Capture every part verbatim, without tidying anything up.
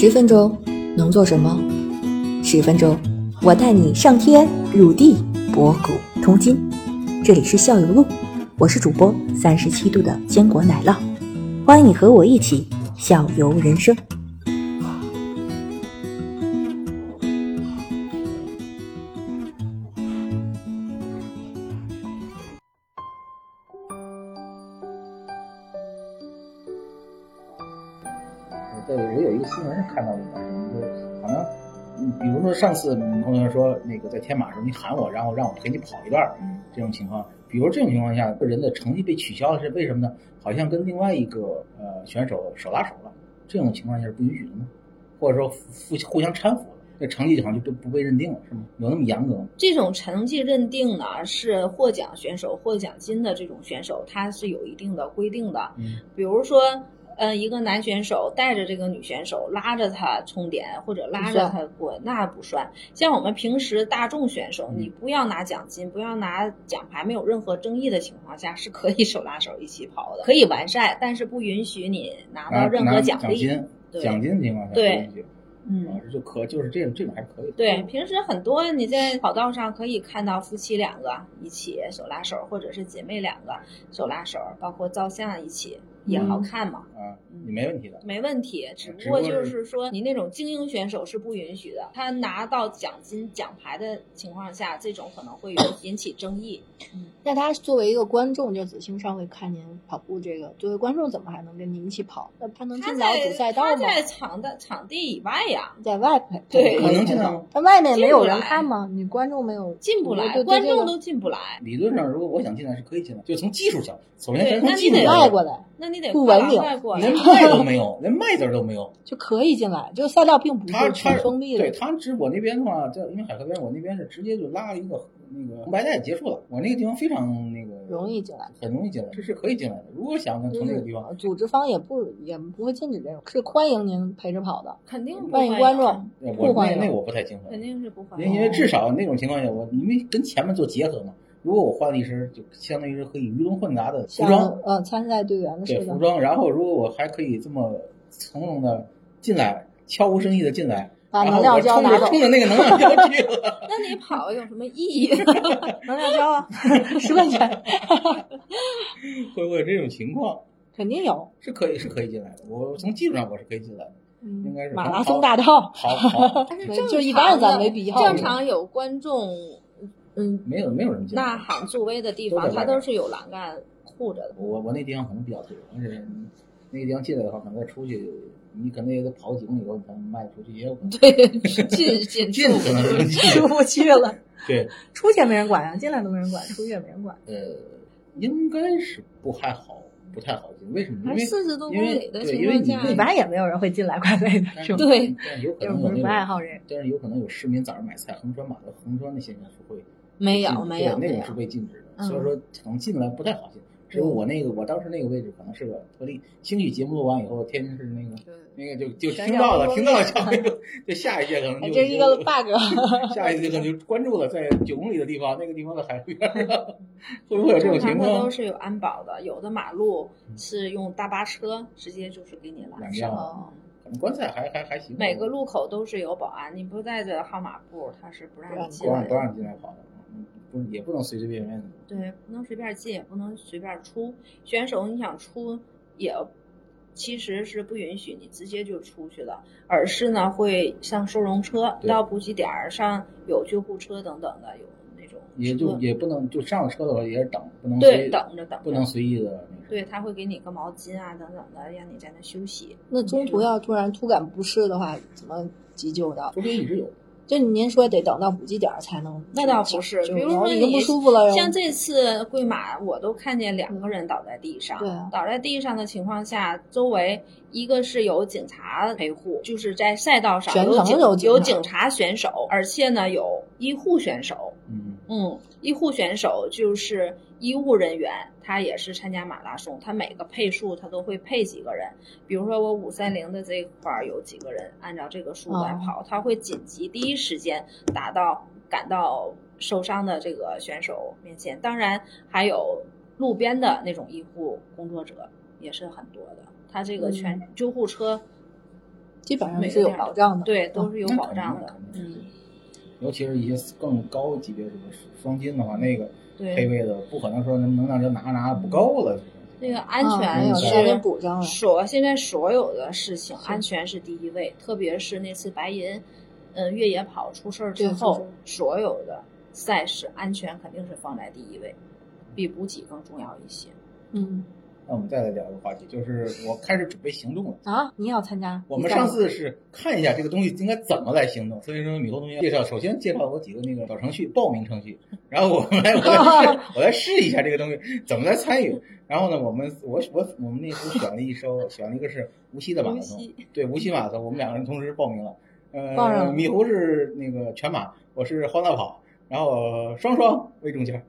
十分钟能做什么？十分钟，我带你上天入地，博古通今。这里是校友录，我是主播三十七度的坚果奶酪，欢迎你和我一起校游人生。 对，我有一个新闻是看到的，就是好像，嗯，比如说上次朋友说那个在天马的时候你喊我，然后让我陪你跑一段，这种情况，比如这种情况下，人的成绩被取消是为什么呢？好像跟另外一个呃选手手拉手了，这种情况下是不允许的吗？或者说互互相搀扶了，这成绩好像就不不被认定了，是吗？有那么严格吗？ 这种成绩认定呢，是获奖选手获奖金的这种选手，它是有一定的规定的，嗯，比如说。呃，一个男选手带着这个女选手拉着他冲点，或者拉着他过，那不算。像我们平时大众选手，你不要拿奖金，不要拿奖牌，没有任何争议的情况下，是可以手拉手一起跑的，可以完赛，但是不允许你拿到任何奖励。 奖金，奖金情况下对。 嗯，就可就是这种这种还是可以的。 对，平时很多你在跑道上可以看到夫妻两个一起手拉手，或者是姐妹两个手拉手，包括照相一起。也好看嘛， 啊、嗯，你没问题的， 没问题。只不过就是说，你那种精英选手是不允许的。他拿到奖金、奖牌的情况下，这种可能会有引起争议。 嗯，那他作为一个观众，就子清上回看您跑步，这个作为观众怎么还能跟您一起跑？那他能进到主赛道吗？ 他在场的场地以外呀， 在外陪。 对， 可能进到。 他外面没有人看吗？你观众没有进不来，观众都进不来。 理论上，如果我想进来是可以进来，就从技术上，首先从技术迈过来。 那你得不文明， 连麦都没有，连麦字都没有， 就可以进来。这个赛道并不是全封闭的。 对，他只我那边的话，在因为海河边，我那边是直接就拉了一个那个红白带结束了。我那个地方非常那个容易进来， 很容易进来，这是可以进来的。如果想从那个地方， 嗯、组织方也不也不会禁止这种，是欢迎您陪着跑的， 肯定欢迎观众。 我那那我不太清楚， 肯定是不欢迎， 因为至少那种情况下，我因为跟前面做结合嘛。如果我换了一身，就相当于是可以鱼龙混杂的服装， 呃，参赛队员的对服装。然后，如果我还可以这么从容的进来，悄无声息的进来， 把能量胶拿走， 冲着那个能量胶去了。 那你跑有什么意义？ 能量胶啊，十块钱。 会不会有这种情况？ 肯定有， 是可以是可以进来的。我从技术上我是可以进来的。 嗯、 应该是马拉松大道。 好好， 但是正常就一般咱没必要。 正常有观众。嗯， 没有没有人进。 那喊助威的地方，它都是有栏杆护着的。 我我那地方可能比较多，但是那个地方进来的话，可能再出去，你可能也得跑几公里，才能迈出去，也有可能。 对，进进进可能出不去了。 对， 出去也没人管啊，进来都没人管，出去也没人管。 呃，应该是不太好，不太好进。为什么？因为四十多公里的情况下， 一般也没有人会进来快累的，是吧？ 对， 但有可能有那不爱好人， 但是有可能有市民早上买菜横穿马路横穿的现象是会。 没有没有， 那种是被禁止的， 嗯、 所以说可能进来不太好进。只有我那个，我当时那个位置可能是个特例。兴许节目录完以后，天津市那个那个就就听到了，听到了，下面就就下一届可能就这是一个 bug， 下一届可能就关注了，在九公里的地方，那个地方的海边，会不会有这种情况？ 都是有安保的，有的马路是用大巴车直接就是给你拦上。 可能观赛还还还行。 每个路口都是有保安，你不带着号码布，他是不让你进来的， 不让进来跑的。不也不能随随便便的， 对，不能随便进，也不能随便出。选手你想出，也其实是不允许你直接就出去的，而是呢会上收容车，到补给点上有救护车等等的，有那种也就也不能就上了车的话也是等，不能对等着等着， 不能随意的那个。 对，他会给你个毛巾啊等等的，让你在那休息。 那中途要突然突感不适的话，怎么急救的？ 周边一直有。 就您说得等到补给点才能， 那倒不是，比如说你不舒服了， 像这次桂马，我都看见两个人倒在地上， 对、啊， 倒在地上的情况下，周围一个是有警察陪护，就是在赛道上有警有有警察选手，而且呢有医护选手， 嗯嗯，医护选手就是医务人员，他也是参加马拉松，他每个配速他都会配几个人，比如说我五三零的这一块有几个人按照这个数来跑，哦、他会紧急第一时间达到赶到受伤的这个选手面前，当然还有路边的那种医护工作者也是很多的，他这个全救护车基本上是有保障的， 对，都是有保障的。嗯， 尤其是一些更高级别什么双金的话，那个对配备的不可能说能能让人拿拿不够了。 这个安全是补上了， 所现在所有的事情，安全是第一位，特别是那次白银，嗯，越野跑出事之后，所有的赛事安全肯定是放在第一位，比补给更重要一些。 嗯。 那我们再来聊一个话题，就是我开始准备行动了啊！你也要参加？ 我们上次是看一下这个东西应该怎么来行动，所以说米后同学介绍，首先介绍我几个那个小程序、报名程序，然后我们来我来试我来试一下这个东西怎么来参与。然后呢，我们我我我们那时候选了一首，选了一个是无锡的马拉松，对无锡马拉松，我们两个人同时报名了。呃，米湖是那个全马，我是欢乐跑。然后双双为中签，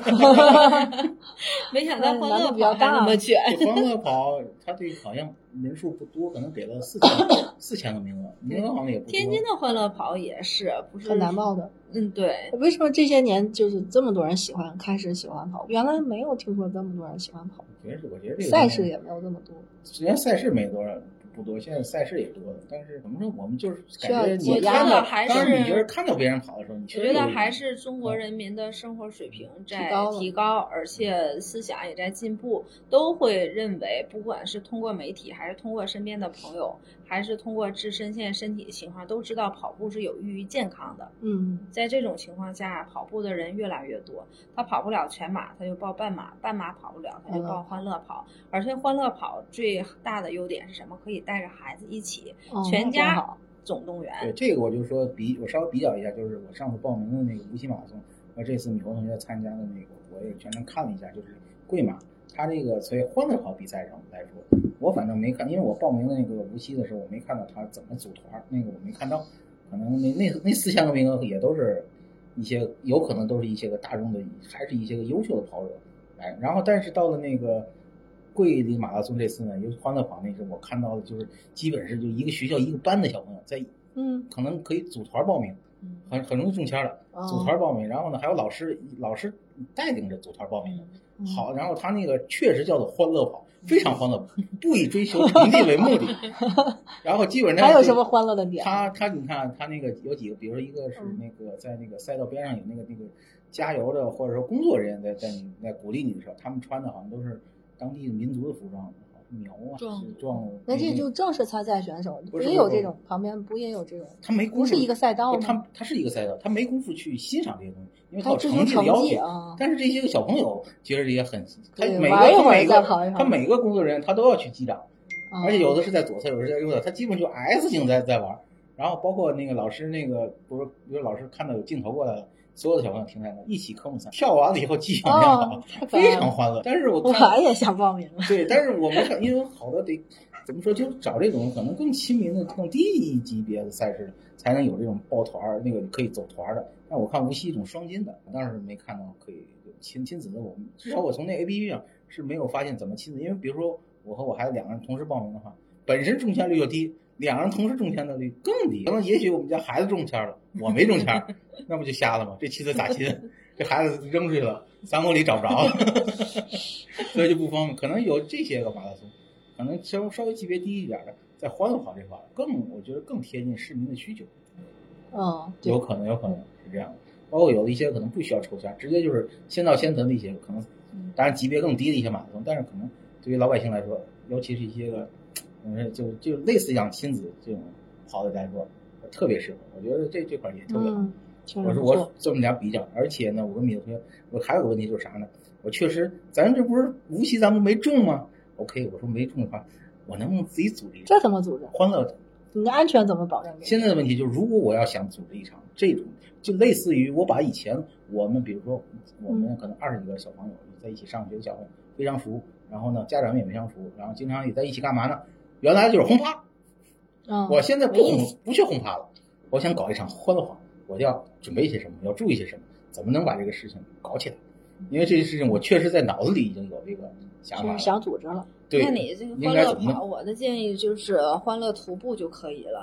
没想到欢乐跑还那么卷。 欢乐跑他对好像人数不多，可能给了四千四千个名额，名额好像也不多。 天津的欢乐跑也是不是很难报的。 嗯，对。 为什么这些年就是这么多人喜欢开始喜欢跑？原来没有听说这么多人喜欢跑。 我觉得是，我觉得这个赛事也没有这么多。 虽然赛事没多少。不多，现在赛事也多了，但是怎么说，我们就是感觉你看到还是， 当然你觉得看到别人跑的时候，你我觉得还是中国人民的生活水平在提高，而且思想也在进步，都会认为，不管是通过媒体，还是通过身边的朋友，还是通过自身现在身体的情况，都知道跑步是有益于健康的。 嗯， 在这种情况下，跑步的人越来越多，他跑不了全马，他就报半马，半马跑不了，他就报欢乐跑，嗯、而且欢乐跑最大的优点是什么？可以带着孩子一起， 哦、 全家总动员。 对这个我就说比我稍微比较一下，就是我上次报名的那个无锡马拉松和这次米国同学参加的那个，我也全程看了一下，就是贵马，他这个所以欢乐跑比赛上来说，我反正没看，因为我报名的那个无锡的时候，我没看到他怎么组团，那个我没看到，可能那那那四千个名额也都是一些有可能都是一些个大众的，还是一些个优秀的跑者来，然后但是到了那个。桂林马拉松这次呢，尤其欢乐跑那次，我看到的就是基本是就一个学校一个班的小朋友在， 嗯， 可能可以组团报名，很很容易中签的，组团报名。然后呢，还有老师老师带领着组团报名，好，然后他那个确实叫做欢乐跑，非常欢乐，不以追求成绩为目的。然后基本上还有什么欢乐的点？ 他他你看他那个有几个，比如说一个是那个在那个赛道边上有那个那个加油的，或者说工作人员在在你在鼓励你的时候，他们穿的好像都是。当地的民族的服装，苗啊，是壮。 那这就正式参赛选手，不也有这种旁边不也有这种？ 他没功夫， 不是一个赛道吗？ 他他是一个赛道，他没功夫去欣赏这些东西，因为他有成绩的要求。 啊、 但是这些个小朋友其实也很，他每个他每个他每个工作人员他都要去击掌， 啊、 而且有的是在左侧，有的是在右侧，他基本就 S 型在在玩。然后包括那个老师那个，不是比如老师看到有镜头过来了。所有的小朋友停在那，一起科目三跳完了以后继续往前跑， 哦、 非常欢乐。但是我我也想报名了， 对，但是我没看，因为好多得怎么说，就找这种可能更亲民的、更低一级别的赛事，才能有这种抱团那个可以走团的。但我看无锡一种双金的，我当时没看到可以亲亲子的。我们至少我从那 A P P 上是没有发现怎么亲子，因为比如说我和我孩子两个人同时报名的话，本身中签率就低。两人同时中签的率更低，可能也许我们家孩子中签了，我没中签，那不就瞎了吗？这妻子咋亲？这孩子扔出去了，三公里找不着，所以就不方便。可能有这些个马拉松，可能稍稍微级别低一点的，在欢乐跑这块更，我觉得更贴近市民的需求。 嗯， 有可能，有可能是这样的。包括有的一些可能不需要抽签，直接就是先到先得的一些，可能当然级别更低的一些马拉松，但是可能对于老百姓来说，尤其是一些个。嗯，就就类似像亲子这种跑的来说，特别适合。我觉得这这块也特别好。 嗯、 我说我这么俩比较，而且呢，我跟米同学，我还有个问题就是啥呢？我确实，咱这不是无锡咱们没中吗 ？OK， 我说没中的话，我能不能自己组织一场？ 这怎么组织？ 欢乐。 你的安全怎么保证？ 现在的问题就是，如果我要想组织一场这种，就类似于我把以前我们，比如说我们可能二十几个小朋友在一起上学的小朋友非常熟，然后呢家长也非常熟，然后经常也在一起干嘛呢？原来就是轰趴， 嗯， 我现在不轰不去轰趴了，我想搞一场欢乐跑，我要准备一些什么，要注意些什么，怎么能把这个事情搞起来？因为这些事情我确实在脑子里已经有这个想法了， 想组织了。 对， 那你这个欢乐跑，我的建议就是欢乐徒步就可以了。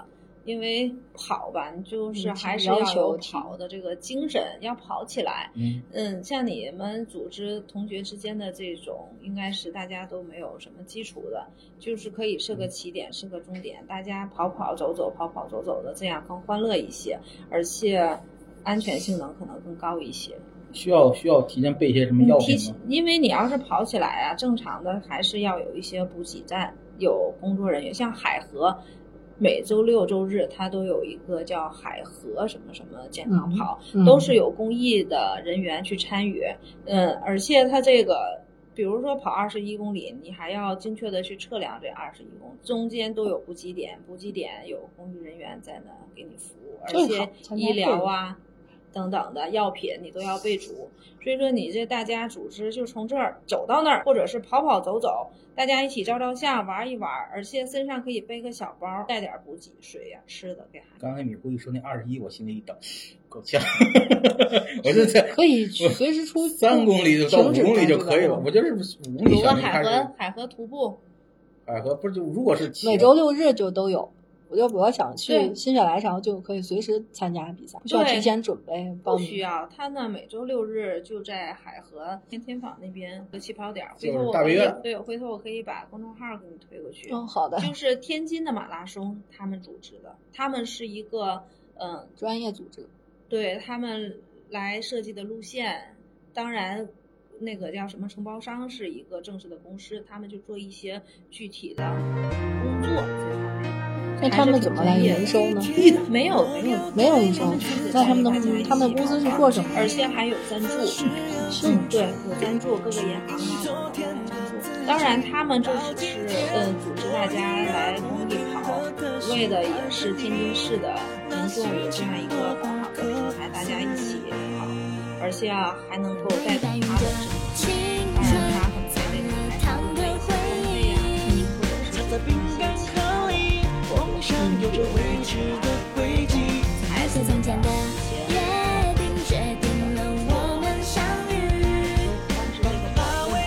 因为跑吧，你就是还是要有跑的这个精神，要跑起来。 嗯嗯，像你们组织同学之间的这种，应该是大家都没有什么基础的，就是可以设个起点，设个终点，大家跑跑走走，跑跑走走的，这样更欢乐一些，而且安全性能可能更高一些。 需要需要提前备一些什么药品吗？ 因为你要是跑起来啊，正常的还是要有一些补给站，有工作人员，像海河。每周六周日它都有一个叫海河什么什么健康跑、 嗯嗯、 都是有公益的人员去参与。嗯，而且它这个比如说跑二十一公里，你还要精确的去测量这二十一公里，中间都有补给点，补给点有公益人员在那给你服务，而且医疗啊等等的药品你都要备足。所以说你这大家组织就从这儿走到那儿，或者是跑跑走走，大家一起照照相玩一玩，而且身上可以背个小包，带点补给水呀、啊、吃的给孩子。 刚才米姑一说那二十一，我心里一等，够呛。我就在可以随时出三公里到五公里就可以了，我就是五公里。 有个海河海河徒步， 海河不是就如果是每周六日就都有。我就我要想去心血来潮就可以随时参加比赛，不需要提前准备报名。 不需要，他呢每周六日就在海河天天坊那边的起跑点，回头我可以对，回头我可以把公众号给你推过去。 哦，好的。 就是天津的马拉松，他们组织的，他们是一个嗯专业组织， 对他们来设计的路线，当然。那个叫什么承包商是一个正式的公司，他们就做一些具体的工作这方面。 那他们怎么来营收呢？ 没有没有没有营收。那他们的他们的公司是做什么？ 而且还有赞助，嗯，对，有赞助，各个银行啊赞助。当然，他们这只是嗯组织大家来公益跑，为的也是天津市的民众有这样一个很好的平台，大家一起跑。而且啊，还能够带动他的身体，当然他很在那个台上的一些装备呀，或者是一些器材，活动上有着未知的轨迹，孩子们的约定决定了我们相遇。当时这个跑步，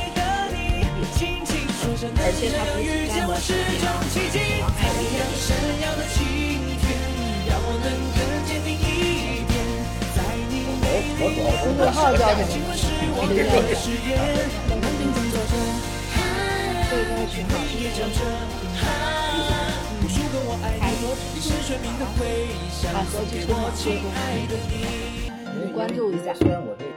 而且他不是干的是这样，然后还有一点我主要公众号叫什么？我的愿望。 这个群号是叫海河海河之春嘛，关注一下。 虽然我这